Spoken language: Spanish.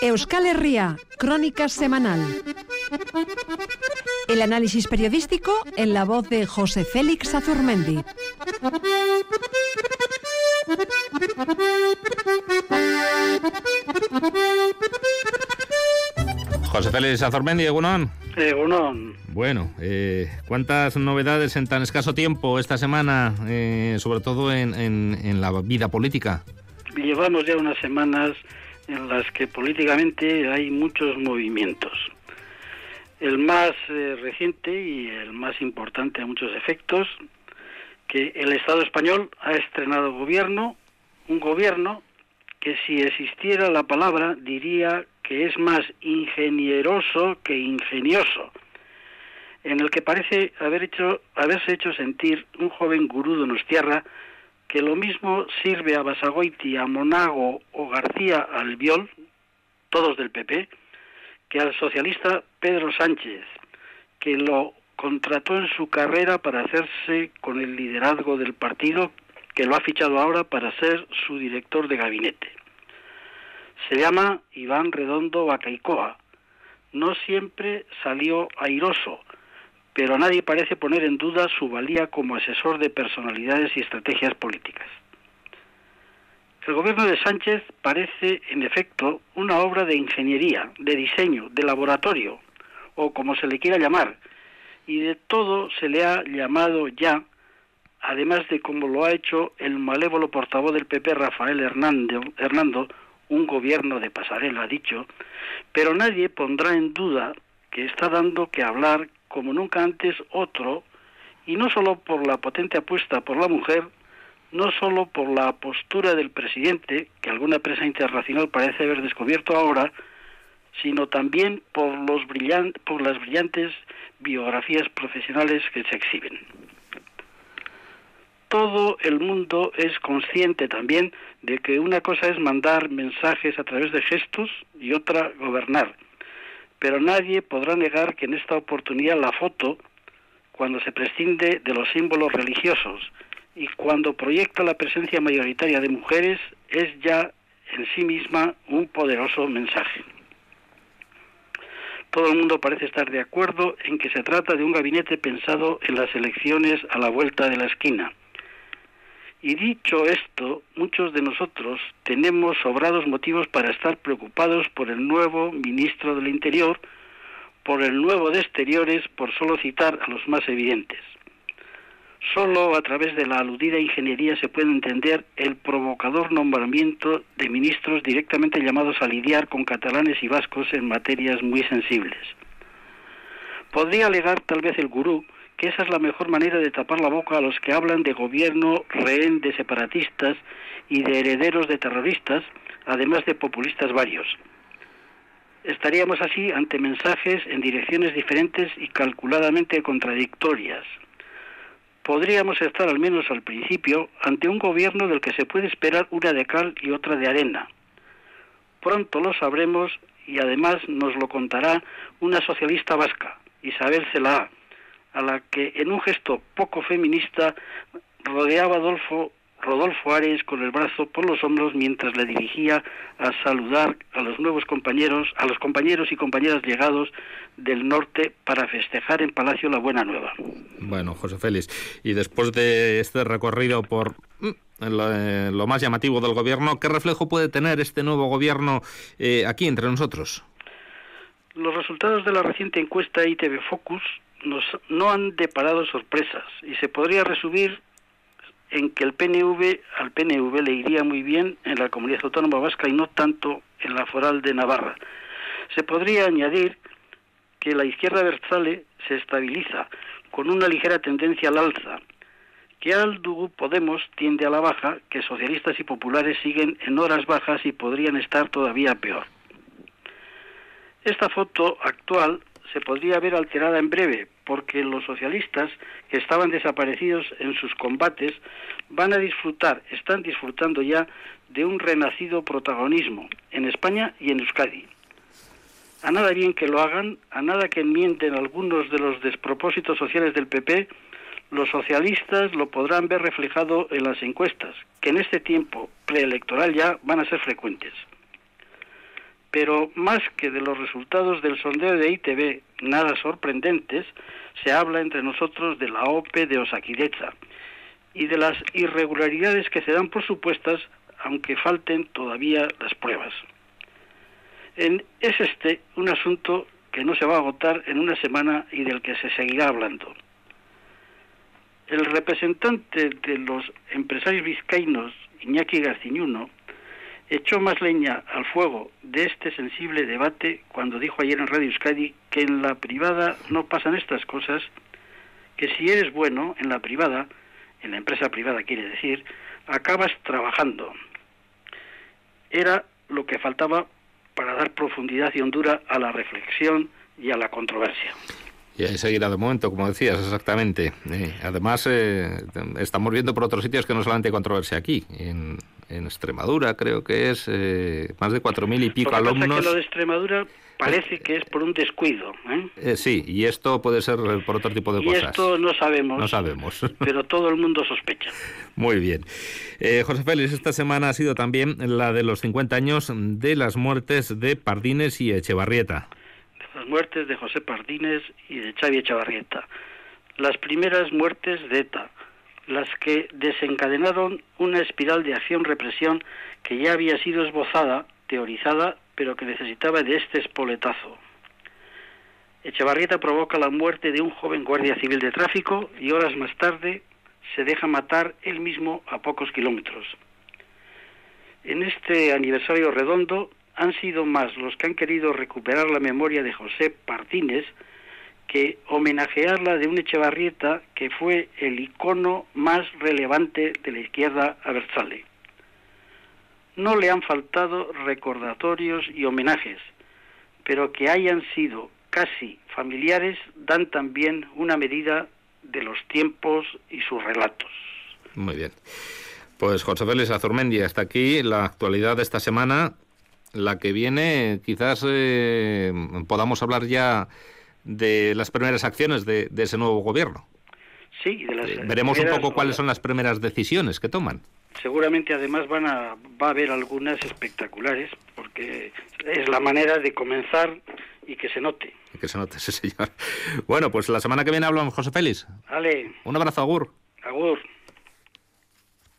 Euskal Herria, crónica semanal. El análisis periodístico en la voz de José Félix Azurmendi. José Félix Azurmendi, Egunon. Egunon. Bueno, ¿cuántas novedades en tan escaso tiempo esta semana, sobre todo en la vida política? Llevamos ya unas semanas en las que políticamente hay muchos movimientos. El más reciente y el más importante a muchos efectos, que el Estado español ha estrenado gobierno, un gobierno que si existiera la palabra diría que es más ingenieroso que ingenioso, en el que parece haberse hecho sentir un joven gurú donostiarra que lo mismo sirve a Basagoiti, a Monago o García Albiol, todos del PP, que al socialista Pedro Sánchez, que lo contrató en su carrera para hacerse con el liderazgo del partido, que lo ha fichado ahora para ser su director de gabinete. Se llama Iván Redondo Bacaicoa. No siempre salió airoso, pero nadie parece poner en duda su valía como asesor de personalidades y estrategias políticas. El gobierno de Sánchez parece, en efecto, una obra de ingeniería, de diseño, de laboratorio, o como se le quiera llamar, y de todo se le ha llamado ya, además de como lo ha hecho el malévolo portavoz del PP, Rafael Hernando, un gobierno de pasarela, ha dicho, pero nadie pondrá en duda que está dando que hablar como nunca antes otro, y no solo por la potente apuesta por la mujer, no solo por la postura del presidente, que alguna prensa internacional parece haber descubierto ahora, sino también por las brillantes biografías profesionales que se exhiben. Todo el mundo es consciente también de que una cosa es mandar mensajes a través de gestos y otra gobernar. Pero nadie podrá negar que en esta oportunidad la foto, cuando se prescinde de los símbolos religiosos y cuando proyecta la presencia mayoritaria de mujeres, es ya en sí misma un poderoso mensaje. Todo el mundo parece estar de acuerdo en que se trata de un gabinete pensado en las elecciones a la vuelta de la esquina. Y dicho esto, muchos de nosotros tenemos sobrados motivos para estar preocupados por el nuevo ministro del Interior, por el nuevo de Exteriores, por solo citar a los más evidentes. Solo a través de la aludida ingeniería se puede entender el provocador nombramiento de ministros directamente llamados a lidiar con catalanes y vascos en materias muy sensibles. Podría alegar tal vez el gurú que esa es la mejor manera de tapar la boca a los que hablan de gobierno rehén de separatistas y de herederos de terroristas, además de populistas varios. Estaríamos así ante mensajes en direcciones diferentes y calculadamente contradictorias. Podríamos estar, al menos al principio, ante un gobierno del que se puede esperar una de cal y otra de arena. Pronto lo sabremos y además nos lo contará una socialista vasca, Isabel Celaá, a la que en un gesto poco feminista rodeaba Rodolfo Ares con el brazo por los hombros mientras le dirigía a saludar a los nuevos compañeros, a los compañeros y compañeras llegados del norte para festejar en Palacio la buena nueva. Bueno, José Félix, y después de este recorrido por lo más llamativo del gobierno, ¿qué reflejo puede tener este nuevo gobierno aquí entre nosotros? Los resultados de la reciente encuesta ITV Focus no han deparado sorpresas y se podría resumir en que al PNV le iría muy bien en la Comunidad Autónoma Vasca y no tanto en la foral de Navarra. Se podría añadir que la izquierda abertzale se estabiliza con una ligera tendencia al alza, que Ahal Dugu Podemos tiende a la baja, que socialistas y populares siguen en horas bajas y podrían estar todavía peor. Esta foto actual se podría ver alterada en breve, porque los socialistas que estaban desaparecidos en sus combates están disfrutando ya de un renacido protagonismo en España y en Euskadi. A nada bien que lo hagan, a nada que enmienden algunos de los despropósitos sociales del PP, los socialistas lo podrán ver reflejado en las encuestas, que en este tiempo preelectoral ya van a ser frecuentes. pero más que de los resultados del sondeo de ITV, nada sorprendentes, se habla entre nosotros de la OPE de Osakidetza y de las irregularidades que se dan por supuestas, aunque falten todavía las pruebas. Es este un asunto que no se va a agotar en una semana y del que se seguirá hablando. El representante de los empresarios vizcaínos, Iñaki Garciñuno, echó más leña al fuego de este sensible debate cuando dijo ayer en Radio Euskadi que en la privada no pasan estas cosas, que si eres bueno en la privada, en la empresa privada quiere decir, acabas trabajando. Era lo que faltaba para dar profundidad y hondura a la reflexión y a la controversia. Y ahí seguirá de momento, como decías, exactamente. Además, estamos viendo por otros sitios que no solamente hay controversia aquí. En Extremadura creo que es más de 4.000 y pico alumnos. Pasa que lo de Extremadura parece que es por un descuido. Sí, y esto puede ser por otro tipo de cosas. Y esto no sabemos. No sabemos. Pero todo el mundo sospecha. Muy bien. José Félix, esta semana ha sido también la de los 50 años de las muertes de Pardines y Echevarrieta. Las muertes de José Pardines y de Xavi Echevarrieta. Las primeras muertes de ETA, las que desencadenaron una espiral de acción-represión que ya había sido esbozada, teorizada, pero que necesitaba de este espoletazo. Echevarrieta provoca la muerte de un joven guardia civil de tráfico y horas más tarde se deja matar él mismo a pocos kilómetros. En este aniversario redondo han sido más los que han querido recuperar la memoria de José Pardines que homenajearla de un Echevarrieta que fue el icono más relevante de la izquierda abertzale. No le han faltado recordatorios y homenajes, pero que hayan sido casi familiares dan también una medida de los tiempos y sus relatos. Muy bien. Pues José Félix Azurmendi, hasta aquí la actualidad de esta semana. La que viene, quizás podamos hablar ya de las primeras acciones de ese nuevo gobierno. Sí, veremos un poco cuáles son las primeras decisiones que toman. Seguramente además va a haber algunas espectaculares, porque es la manera de comenzar y que se note. Y que se note, sí señor. Bueno, pues la semana que viene hablamos, José Félix. Vale. Un abrazo, agur.